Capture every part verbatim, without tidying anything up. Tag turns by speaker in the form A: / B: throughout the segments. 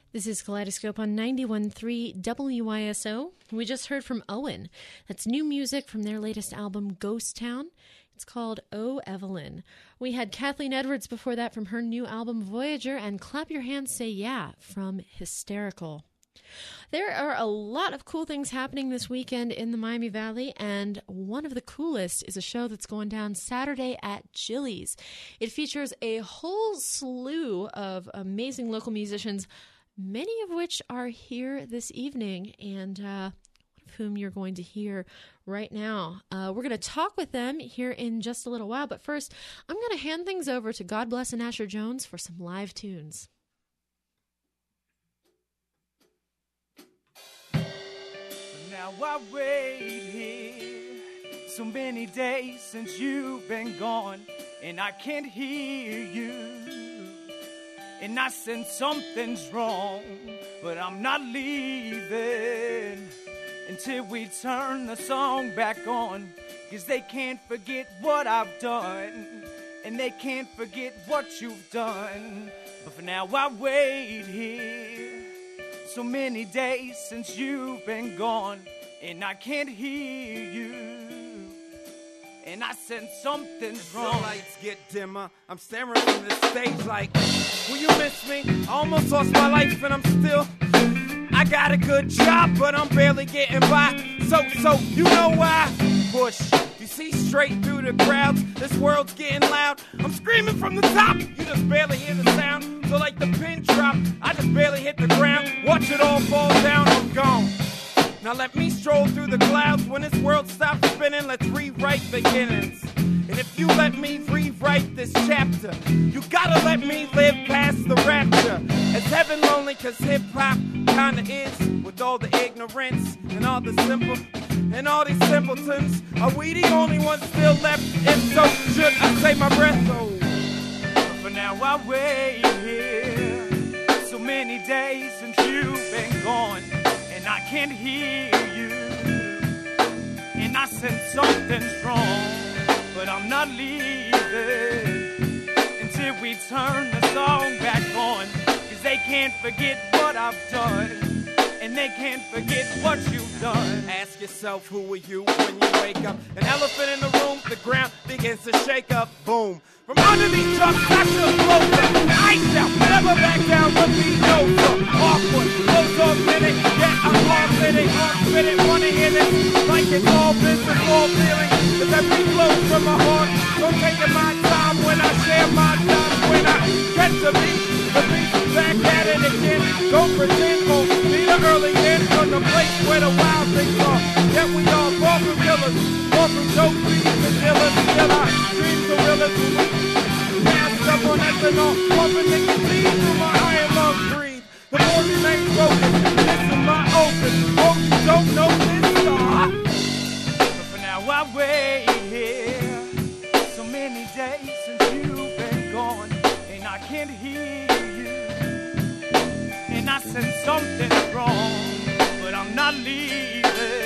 A: This is Kaleidoscope on ninety-one point three W I S O. We just heard from Owen. That's new music from their latest album, Ghost Town. It's called Oh Evelyn. We had Kathleen Edwards before that from her new album, Voyager, and Clap Your Hands Say Yeah from Hysterical. There are a lot of cool things happening this weekend in the Miami Valley, and one of the coolest is a show that's going down Saturday at Chili's. It features a whole slew of amazing local musicians, many of which are here this evening, and uh, one of whom you're going to hear right now. Uh, we're going to talk with them here in just a little while, but first, I'm going to hand things over to God Bless and Asher Jones for some live tunes.
B: Now I wait here so many days since you've been gone, and I can't hear you. And I sense something's wrong, but I'm not leaving until we turn the song back on. Cause they can't forget what I've done, and they can't forget what you've done. But for now I wait here. So many days since you've been gone, and I can't hear you. And I sense something's wrong.
C: The lights get dimmer. I'm staring from the stage like, will you miss me? I almost lost my life and I'm still. I got a good job, but I'm barely getting by. So, so, you know why? Push. You see straight through the crowds. This world's getting loud. I'm screaming from the top. You just barely hear the sound. So like the pin drop, I just barely hit the ground. Watch it all fall down, I'm gone. Now let me stroll through the clouds. When this world stops spinning, let's rewrite beginnings. And if you let me rewrite this chapter, you gotta let me live past the rapture. It's heaven lonely cause hip-hop kinda is. With all the ignorance and all the simple and all these simpletons. Are we the only ones still left? If so, should I save my breath? Oh.
B: For now I wait here. So many days since you've been gone, and I can't hear you. And I sense something's wrong, but I'm not leaving until we turn the song back on. Cause they can't forget what I've done, and they can't forget what you've done.
C: Ask yourself, who are you when you wake up? An elephant in the room, the ground begins to shake up. Boom. From underneath trucks, I should float up. Ice out, never back down, but be over. Awkward, close off minute, yet I'm hard fitting, hard fitting, wanna hear this. Like it's all business, all feeling. Cause every flow from my heart. Don't take my time when I share my time. When I get to be, the beat back at it again. Don't pretend, won't be the early end. From the place where the wild things are. Yet we all fall from killers, fall from dope beats and killers. Still our dreams gorillas. Masked up on ethanol, pumping nicotine through my iron lungs. Breathe. The more remains broken. This is my open. Hope you don't know this star.
B: But for now I wait here. So many days since you've been gone, and I can't hear you. And I sense something's wrong, but I'm not leaving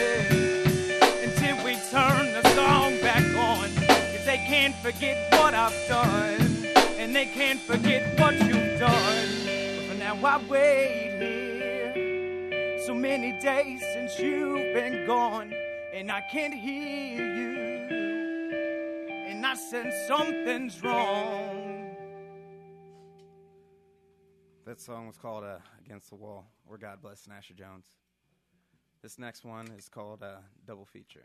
B: until we turn the song back on. Cause they can't forget what I've done, and they can't forget what you've done. But for now I wait here. So many days since you've been gone, and I can't hear you. And I sense something's wrong.
C: That song was called uh, Against the Wall, or God Bless Asher Jones. This next one is called uh, Double Feature.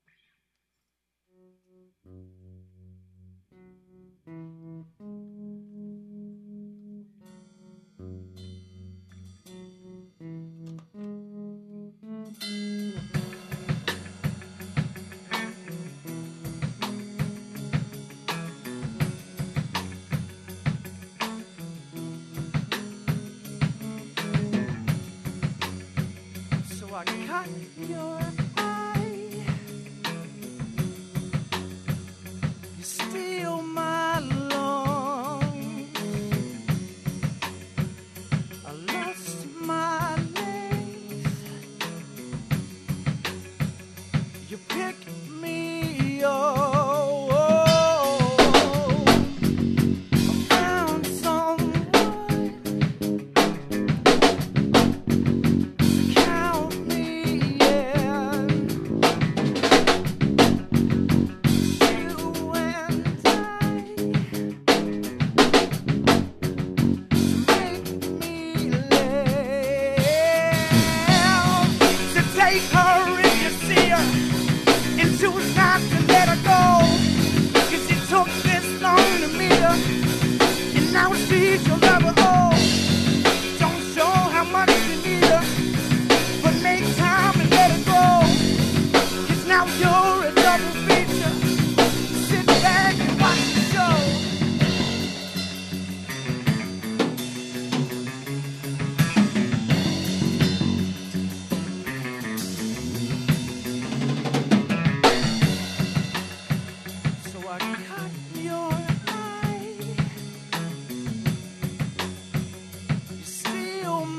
B: I caught your eye. You steal my love.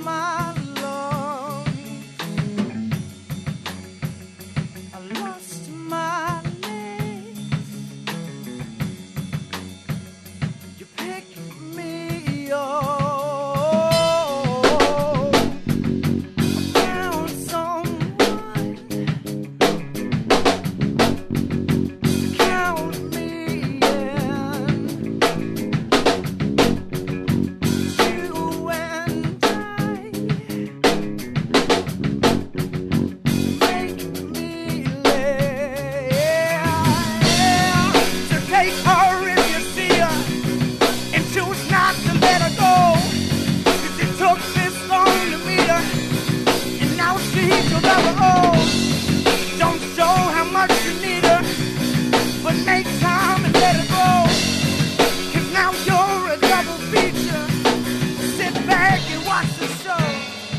B: my love. I lost my legs. You picked me up. I found someone to count me in. You and I make me live. So take her if you see her and choose not to let her go. 'Cause it took this long to meet her, and now she's your lover. Oh, don't show how much you need her, but make time and let her go. 'Cause now you're a double feature. Sit back and watch the show.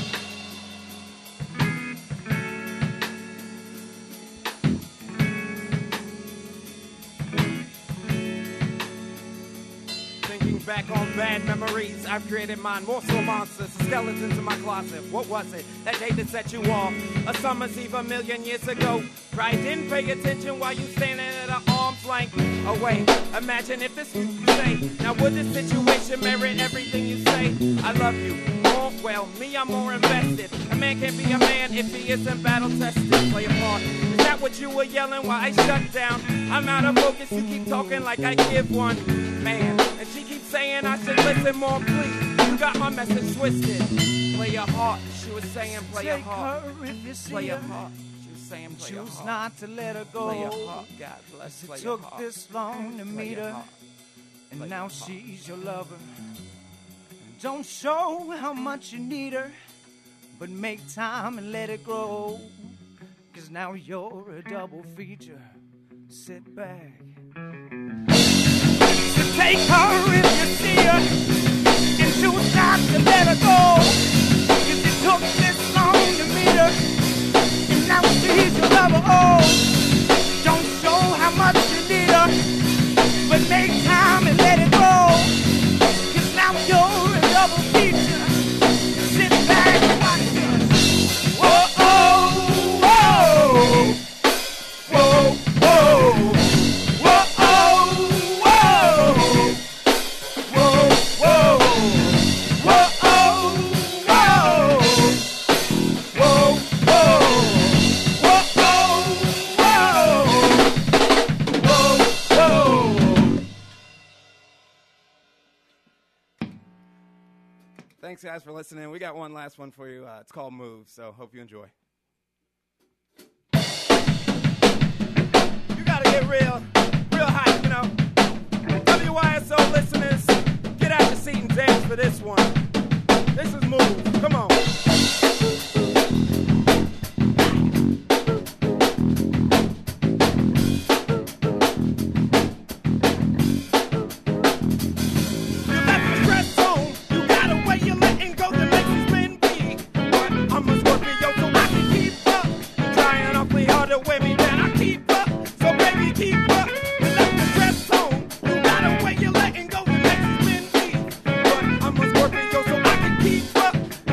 C: Thinking back on bad memories, I've created mine. More soul monsters, skeletons in my closet. What was it that day that set you off? A summer's eve a million years ago. Probably didn't pay attention while you standing at an arm's length away. Imagine if this was you say. Now would this situation merit everything you say? I love you. More, well, me, I'm more invested. A man can't be a man if he isn't battle tested. Play a part. Is that what you were yelling while I shut down? I'm out of focus, you keep talking like I give one. Man, and she keeps saying I should listen more, please. You got my message twisted. Play your heart, she was saying play your
B: Take
C: heart.
B: her if you see
C: Play your
B: her.
C: heart, she was saying play your
B: Choose
C: heart.
B: not to let her go.
C: Play your heart, God bless,
B: It
C: play your
B: took
C: heart.
B: this long to
C: Play
B: meet
C: your
B: her,
C: heart.
B: and
C: Play
B: now
C: your heart.
B: she's your lover. Don't show how much you need her, but make time and let it grow. 'Cause now you're a double feature. Sit back. So take her if you see her, and choose not to let her go. 'Cause it took this long to meet her, and now she's your lover. Oh, don't show how much you need her, but make time and let it go. 'Cause now you're a double feature. Sit back and watch this. Whoa, oh, whoa, whoa, whoa, whoa, oh, whoa, whoa, whoa, whoa, oh, whoa, whoa, whoa, whoa, whoa, whoa.
C: Thanks, guys, for listening. We got one last one for you. Uh, it's called Move, so hope you enjoy. You gotta get real, real hype, you know. W Y S O listeners, get out your seat and dance for this one. This is Move. Come on. You left the stress zone. You got a way you're letting go that makes these men weak. But I'm a Scorpio, so I can keep up. Trying awfully hard to weigh me down. I keep up, so baby, keep up. You left the stress zone. You got a way you're letting go that makes these men weak. But I'm a Scorpio, so I can keep up.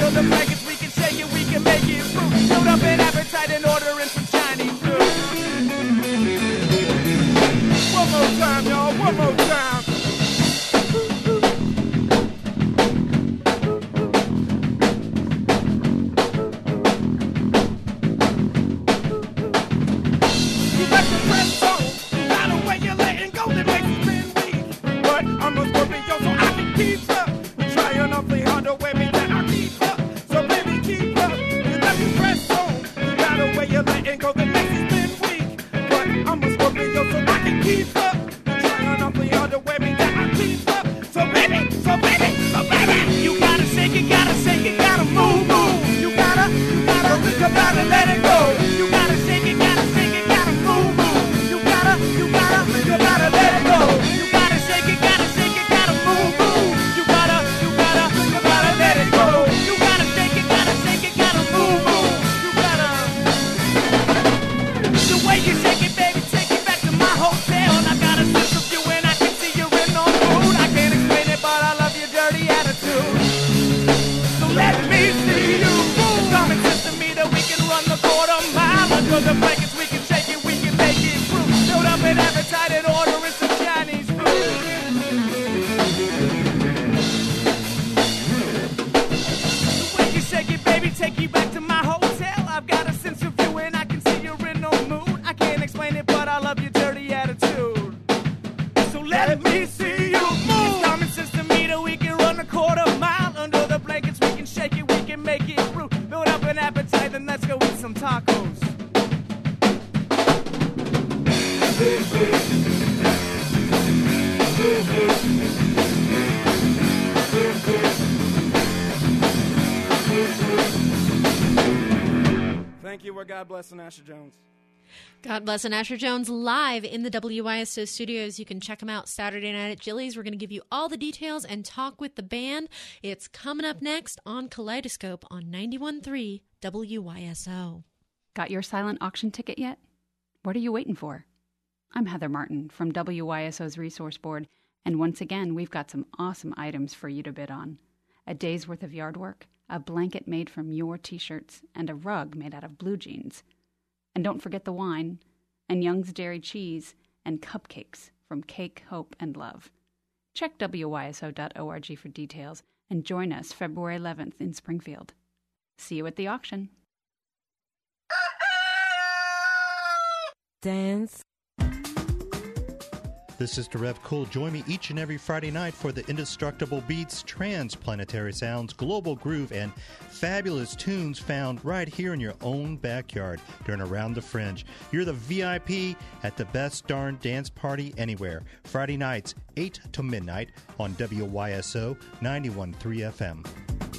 B: Under the blankets, we can shake it, we can make it through. Load up an appetite and order in some Chinese food. One more time, y'all, one more time. You got the press on, not the way you're letting go that makes it been weak. But I'm a Scorpio, so I can keep up. Trying awfully hard to wear me that I keep up. So baby, keep up. You got the press on, not the way you're letting go that makes it been weak. But I'm a Scorpio, so I can keep up. Trying awfully hard to wear me that I keep up. So baby, so baby, so baby, you gotta shake it, gotta shake it, gotta move, move. You gotta, you gotta think about it, let it go. You gotta shake it, gotta shake it, gotta move, move. You gotta, you gotta think about it, let it go. You gotta shake it, gotta shake it, gotta move, move. You gotta, you gotta think about it, let it go. You gotta shake it, gotta shake it, gotta move, move. You gotta. The way you shake it, baby, take it back to my hotel. I got a sense of you and I can see you're in on mood. I can't explain it, but I love your dirty attitude. So let me see you move. It's common sense to me that we can run the quarter mile. Under the blankets, we can shake it, we can make it through. Load up an appetite and order in some Chinese food. The way you shake it, baby, take you back to my hotel. I've got a sense of you and I can see you're in no mood. I can't explain it, but I love your dirty attitude. So let me see you move. It's common sense to me that we can run a quarter mile. Under the blankets, we can shake it, we can make it through. Build up an appetite, then let's go eat some tacos.
C: Thank you. We're God Bless and Asher Jones.
A: God Bless and Asher Jones live in the W Y S O studios. You can check them out Saturday night at Jilly's. We're going to give you all the details and talk with the band. It's coming up next on Kaleidoscope on ninety-one point three W Y S O.
D: Got your silent auction ticket yet? What are you waiting for? I'm Heather Martin from W Y S O's Resource Board, and once again, we've got some awesome items for you to bid on. A day's worth of yard work, a blanket made from your t-shirts, and a rug made out of blue jeans. And don't forget the wine, and Young's Dairy Cheese, and cupcakes from Cake, Hope, and Love. Check W Y S O dot org for details, and join us February eleventh in Springfield. See you at the auction.
E: Dance.
F: This is Rev Cool. Join me each and every Friday night for the indestructible beats, transplanetary sounds, global groove, and fabulous tunes found right here in your own backyard during Around the Fringe. You're the V I P at the best darn dance party anywhere. Friday nights, eight to midnight on W Y S O ninety-one point three F M.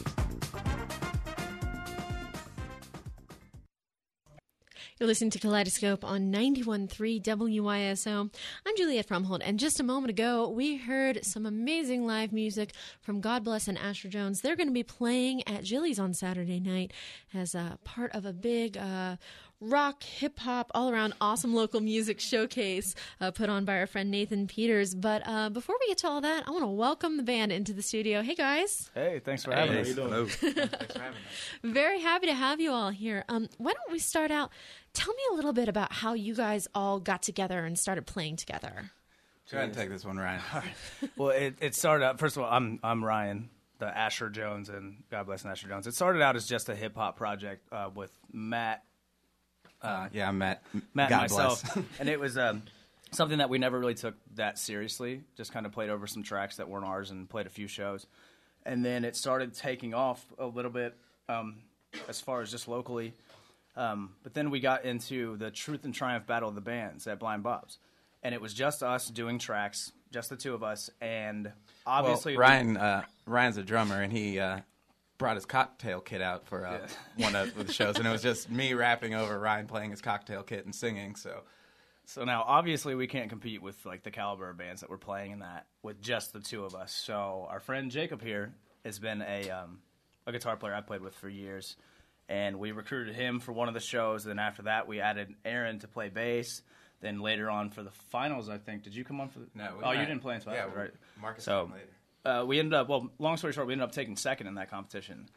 A: You're listening to Kaleidoscope on ninety-one point three W Y S O. I'm Juliette Fromhold, and just a moment ago, we heard some amazing live music from God Bless and Asher Jones. They're going to be playing at Jilly's on Saturday night as a part of a big uh, rock, hip-hop, all-around awesome local music showcase uh, put on by our friend Nathan Peters. But uh, before we get to all that, I want to welcome the band into the studio. Hey, guys.
B: Hey, thanks for having
C: Hey,
B: us.
C: how you doing? Thanks for having us.
A: Very happy to have you all here. Um, why don't we start out? Tell me a little bit about how you guys all got together and started playing together.
G: Go ahead and take this one, Ryan.
B: Well, it, it started out, first of all, I'm I'm Ryan, the Asher Jones, and God Bless and Asher Jones. It started out as just a hip-hop project uh, with Matt,
G: Uh, yeah, I'm Matt.
B: Matt
G: God
B: and myself.
G: bless.
B: And it was um, something that we never really took that seriously, just kind of played over some tracks that weren't ours and played a few shows. And then it started taking off a little bit um, as far as just locally. Um, but then we got into the Truth and Triumph Battle of the Bands at Blind Bob's. And it was just us doing tracks, just the two of us. And obviously,
G: well, Ryan, uh, Ryan's a drummer, and he uh, brought his cocktail kit out for uh,
B: Yeah.
G: one of the shows, and it was just me rapping over Ryan playing his cocktail kit and singing. So,
B: So now, obviously, we can't compete with like the caliber of bands that we're playing in that with just the two of us. So our friend Jacob here has been a um, a guitar player I've played with for years, and we recruited him for one of the shows. Then after that, we added Aaron to play bass. Then later on for the finals, I think, did you come on for the?
G: no. We
B: oh, you
G: met-
B: didn't play in finals,
G: yeah,
B: right?
G: Marcus
B: So
G: came later.
B: uh, we ended up. Well, long story short, we ended up taking second in that competition.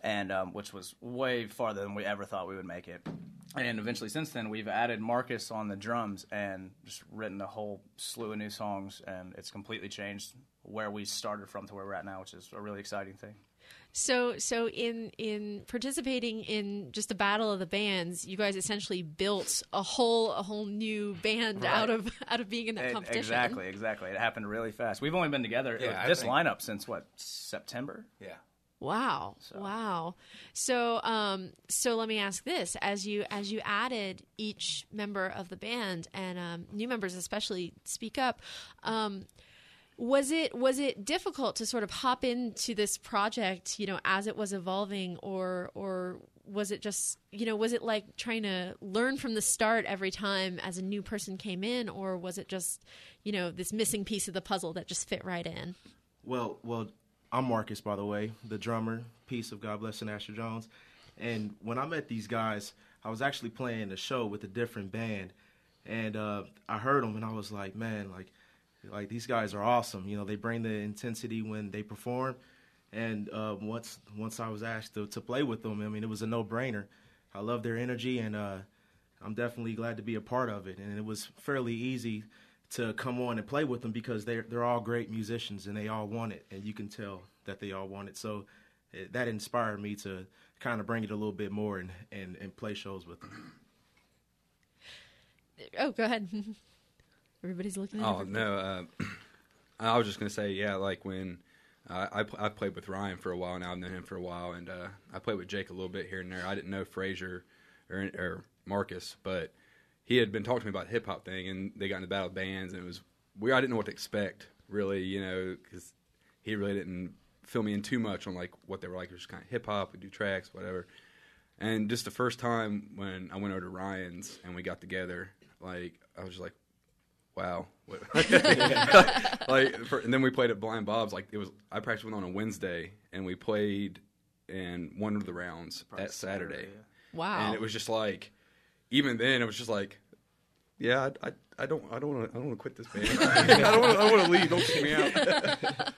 B: and um, which was way farther than we ever thought we would make it. And eventually, since then, we've added Marcus on the drums and just written a whole slew of new songs, and it's completely changed where we started from to where we're at now, which is a really exciting thing.
A: So, so in in participating in just the battle of the bands, you guys essentially built a whole a whole new band
B: Right.
A: out of out of being in that
B: It-
A: competition.
B: exactly, exactly. It happened really fast. We've only been together
G: Yeah,
B: uh,
G: I
B: this
G: think-
B: lineup since what, September?
G: Yeah.
A: Wow.
B: So-
A: Wow. So um so let me ask this. As you as you added each member of the band and um new members especially speak up, um was it was it difficult to sort of hop into this project, you know, as it was evolving, or or was it just, you know, was it like trying to learn from the start every time as a new person came in, or was it just, you know, this missing piece of the puzzle that just fit right in?
E: Well, well, I'm Marcus, by the way, the drummer, piece of God Bless Asher Jones. And when I met these guys, I was actually playing a show with a different band, and uh, I heard them, and I was like, man, like, like these guys are awesome. You know, they bring the intensity when they perform. And uh, once once I was asked to, to play with them, I mean, it was a no-brainer. I love their energy, and uh, I'm definitely glad to be a part of it. And it was fairly easy to come on and play with them because they're they're all great musicians and they all want it, and you can tell that they all want it. So it, that inspired me to kind of bring it a little bit more and, and, and play shows with them.
A: Oh, go ahead. Everybody's looking at
H: Oh
A: everybody.
H: no, uh, I was just gonna say, yeah, like when uh, I I played with Ryan for a while now, I've known him for a while, and uh, I played with Jake a little bit here and there. I didn't know Frazier or, or Marcus, but he had been talking to me about the hip hop thing, and they got into battle bands, and it was weird. I didn't know what to expect, really, you know, because he really didn't fill me in too much on like what they were like. It was just kind of hip hop, we do tracks, whatever. And just the first time when I went over to Ryan's and we got together, like I was just like, wow. like, for, and then we played at Blind Bob's. Like it was, I practiced with on a Wednesday, and we played and one of the rounds
B: Probably
H: at Saturday.
B: Saturday,
A: Wow.
H: And it was just like, even then, it was just like, yeah, I, I, I don't, I don't want to, I don't want to quit this band. I don't want, I want to leave. Don't kick me out.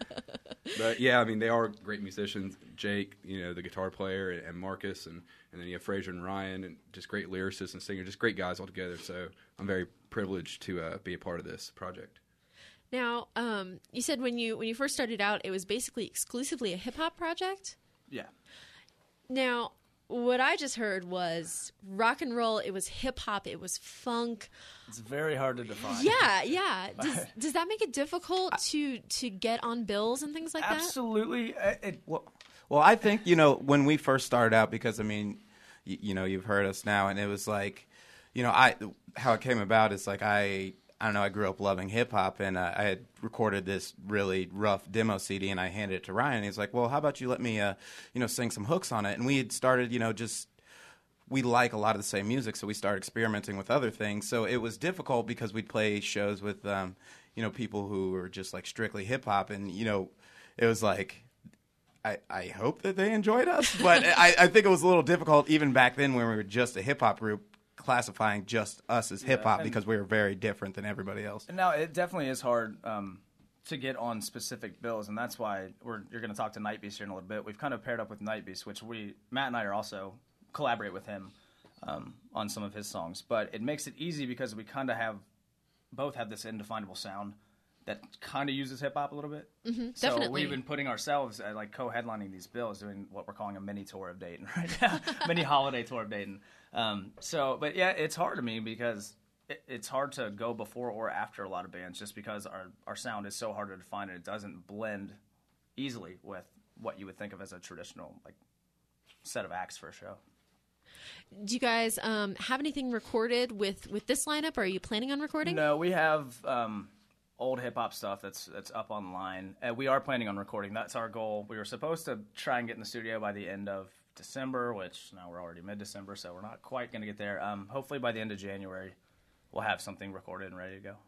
H: But yeah, I mean, they are great musicians. Jake, you know, the guitar player, and Marcus, and, and then you have Frazier and Ryan, and just great lyricists and singers, just great guys all together. So I'm very privileged to uh, be a part of this project.
A: Now, um, you said when you when you first started out, it was basically exclusively a hip hop project.
B: Yeah.
A: Now, what I just heard was rock and roll. It was hip hop. It was funk.
B: It's very hard to define.
A: Yeah, yeah. Does does that make it difficult to to get on bills and things like that?
B: Absolutely. Uh, It,
G: Well, well, I think, you know, when we first started out, because, I mean, you, you know, you've heard us now, and it was like, you know, I how it came about is like I, I don't know, I grew up loving hip-hop, and uh, I had recorded this really rough demo C D, and I handed it to Ryan, and he's like, well, how about you let me, uh, you know, sing some hooks on it? And we had started, you know, just, we like a lot of the same music, so we started experimenting with other things. So it was difficult because we'd play shows with, um, you know, people who were just like strictly hip-hop, and, you know, it was like, I, I hope that they enjoyed us, but I, I think it was a little difficult even back then when we were just a hip-hop group, classifying just us as hip-hop
B: and-
G: because we were very different than everybody else.
B: And now it definitely is hard um, to get on specific bills, and that's why we're you're going to talk to Nightbeast here in a little bit. We've kind of paired up with Nightbeast, which we Matt and I are also collaborate with him um, on some of his songs. But it makes it easy because we kind of have both have this indefinable sound that kind of uses hip hop a little bit. Mm-hmm, so
A: definitely.
B: we've been putting ourselves at, like co-headlining these bills, doing what we're calling a mini tour of Dayton right now, mini holiday tour of Dayton. Um, so, but yeah, it's hard to me because it, it's hard to go before or after a lot of bands just because our, our sound is so hard to define and it doesn't blend easily with what you would think of as a traditional like set of acts for a show.
A: Do you guys um, have anything recorded with, with this lineup? Or are you planning on recording?
B: No, we have um, old hip hop stuff that's that's up online. Uh, we are planning on recording. That's our goal. We were supposed to try and get in the studio by the end of December, which now we're already mid-December, so we're not quite going to get there. Um, hopefully by the end of January, we'll have something recorded and ready to go.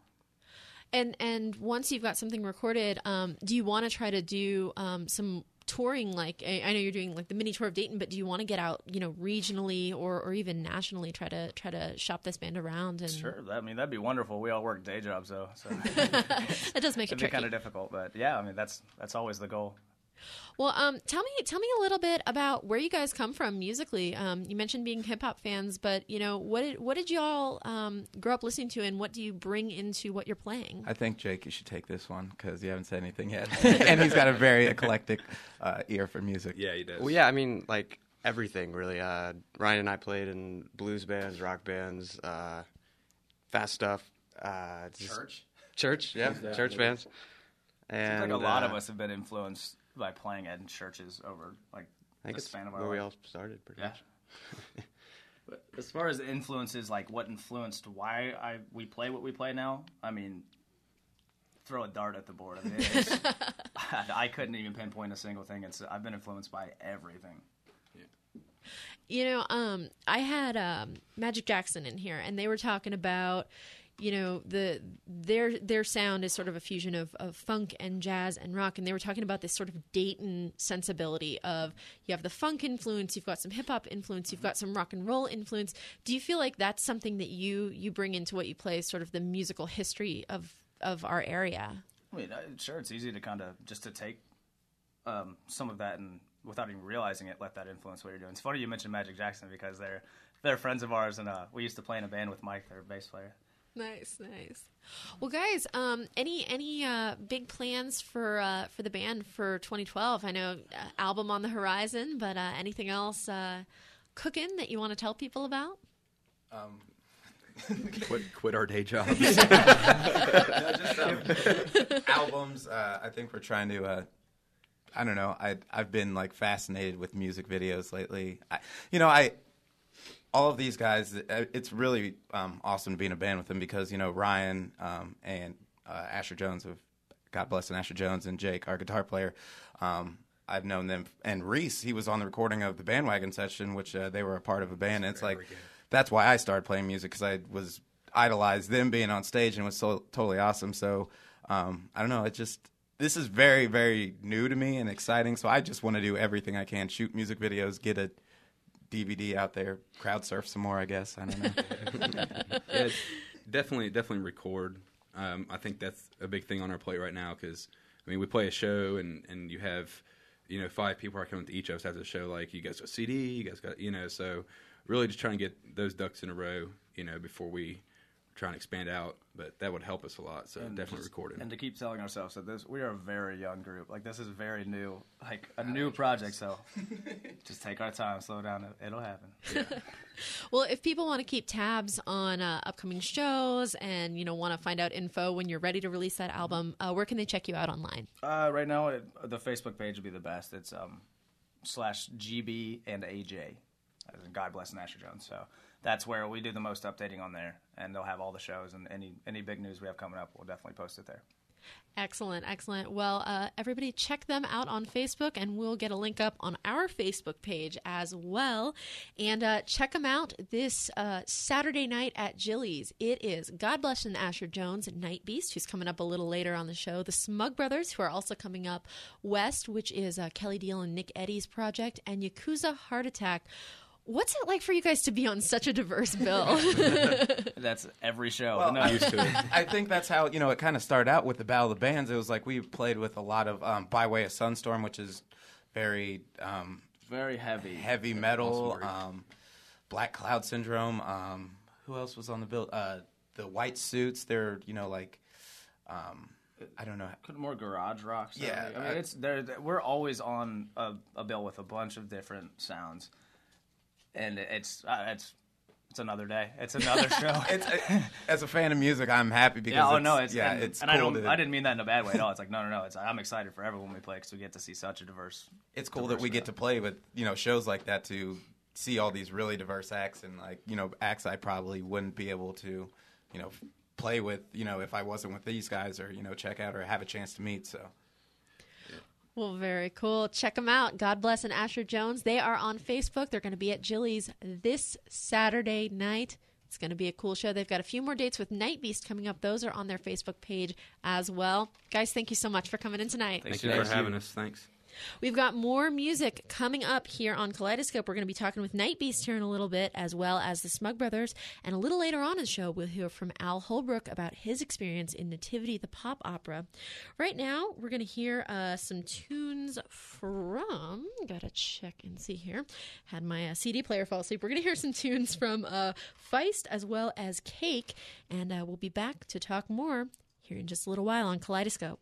A: And and once you've got something recorded, um, do you want to try to do um, some touring? Like I, I know you're doing like the mini tour of Dayton, but do you want to get out, you know, regionally or, or even nationally? Try to try to shop this band around. And
B: Sure, I mean that'd be wonderful. We all work day jobs though, so
A: that does make it
B: it'd be
A: tricky.
B: kind of difficult. But yeah, I mean that's that's always the goal.
A: Well, um, tell me, tell me a little bit about where you guys come from musically. Um, you mentioned being hip hop fans, but you know, what did what did y'all um, grow up listening to, and what do you bring into what you're playing?
G: I think, Jake, you should take this one because you haven't said anything yet, and he's got a very eclectic uh, ear for music.
H: Yeah, he does.
I: Well, yeah, I mean, like everything really. Uh, Ryan and I played in blues bands, rock bands, uh, fast stuff. Uh, just
B: Church?
I: Church, yeah, church bands. And
B: Seems like a lot
I: uh,
B: of us have been influenced by playing at churches over like
I: I think
B: the
I: it's
B: span of our
I: where we all
B: life.
I: started, pretty
B: Yeah.
I: much.
B: But as far as influences, like what influenced why I we play what we play now, I mean, throw a dart at the board. I mean, it's, I couldn't even pinpoint a single thing. It's I've been influenced by everything.
A: You know, um, I had um, Magic Jackson in here, and they were talking about, you know, the their their sound is sort of a fusion of, of funk and jazz and rock, and they were talking about this sort of Dayton sensibility of you have the funk influence, you've got some hip hop influence, you've got some rock and roll influence. Do you feel like that's something that you you bring into what you play, sort of the musical history of of our area?
B: I mean, uh, sure, it's easy to kind of just to take um, some of that and without even realizing it, let that influence what you're doing. It's funny you mentioned Magic Jackson because they're they're friends of ours, and uh, we used to play in a band with Mike, their bass player.
A: Nice, nice. Well, guys, um, any any uh, big plans for uh, for the band for twenty twelve? I know uh, album on the horizon, but uh, anything else uh, cooking that you want to tell people about?
G: Um,
H: quit, quit our day jobs.
G: no, just, um, albums. Uh, I think we're trying to. Uh, I don't know. I I've been like fascinated with music videos lately. I, you know, I. All of these guys, it's really um, awesome to be in a band with them because, you know, Ryan um, and uh, Asher Jones, of God bless and Asher Jones, and Jake, our guitar player, um, I've known them. And Reese, he was on the recording of the Bandwagon session, which uh, they were a part of a band. And it's like, that's why I started playing music because I was idolized them being on stage and it was so totally awesome. So, um, I don't know, it just, this is very, very new to me and exciting. So I just want to do everything I can, shoot music videos, get a D V D out there, crowd surf some more, I guess. I don't know.
H: Yeah, definitely, definitely record. Um, I think that's a big thing on our plate right now because, I mean, we play a show and, and you have, you know, five people are coming to each of us after the show. Like, you guys got a C D, you guys got, you know, so really just trying to get those ducks in a row, you know, before we try and expand out. But that would help us a lot, so
B: And
H: definitely
B: just-
H: recording.
B: And to keep telling ourselves that this, we are a very young group. Like, this is very new, like a new project. So just take our time, slow down. it- It'll happen.
A: Well, if people want to keep tabs on uh, upcoming shows and, you know, want to find out info when you're ready to release that album, uh, where can they check you out online?
B: Uh, right now, it, the Facebook page would be the best. It's um, slash G B and A J, as in God bless Asher Jones. So that's where we do the most updating on there, and they'll have all the shows and any any big news we have coming up. We'll definitely post it there.
A: Excellent, excellent. Well, uh, everybody check them out on Facebook, and we'll get a link up on our Facebook page as well. And uh, check them out this uh, Saturday night at Jilly's. It is God Bless and Asher Jones, Night Beast, who's coming up a little later on the show. The Smug Brothers, who are also coming up. West, which is uh, Kelly Deal and Nick Eddy's project. And Yakuza Heart Attack. What's it like for you guys to be on such a diverse bill?
B: That's every show.
G: Well,
B: No.
G: I, I think that's how, you know, it kind of started out with the Battle of the Bands. It was like we played with a lot of um, By Way of Sunstorm, which is very um,
B: very heavy.
G: heavy metal, um, Black Cloud Syndrome. Um, who else was on the bill? Uh, the White Suits. They're, you know, like, um, I don't know.
B: More garage rock stuff.
G: Yeah,
B: I mean,
G: I-
B: it's there. We're always on a, a bill with a bunch of different sounds, and it's uh, it's it's another day. It's another show.
G: It's, uh, as a fan of music, I'm happy because
B: yeah, oh
G: it's,
B: no, it's
G: yeah,
B: and,
G: it's
B: and
G: cool
B: I don't.
G: to-
B: I didn't mean that in a bad way at all. It's like no, no, no. It's I'm excited for everyone we play because we get to see such a diverse.
G: It's cool that we get to play with, you know, shows like that to see all these really diverse acts and, like, you know, acts I probably wouldn't be able to, you know, play with, you know, if I wasn't with these guys or, you know, check out or have a chance to meet. So
A: Well, very cool. Check them out. God Bless and Asher Jones. They are on Facebook. They're going to be at Jilly's this Saturday night. It's going to be a cool show. They've got a few more dates with Night Beast coming up. Those are on their Facebook page as well. Guys, thank you so much for coming in tonight.
H: Thank you for having us. Thanks.
A: We've got more music coming up here on Kaleidoscope. We're going to be talking with Night Beast here in a little bit, as well as the Smug Brothers. And a little later on in the show, we'll hear from Al Holbrook about his experience in Nativity, the pop opera. Right now, we're going to hear uh, some tunes from... Gotta check and see here. Had my uh, C D player fall asleep. We're going to hear some tunes from uh, Feist as well as Cake. And uh, we'll be back to talk more here in just a little while on Kaleidoscope.